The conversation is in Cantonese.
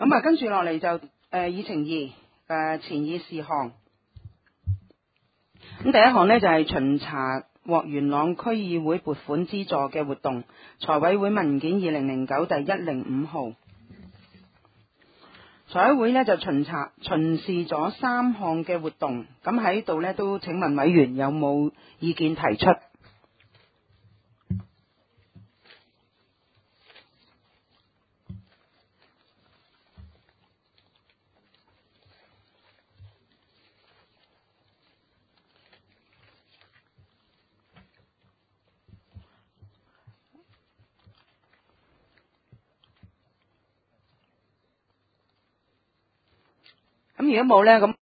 咁跟住落嚟就議程2前議事項。咁第一項呢，就係巡查獲元朗區議會撥款資助嘅活動，財委會文件2009第105號。財委會呢就巡視咗3項嘅活動，咁喺度呢都請問委員有冇意見提出？咁如果冇呢，咁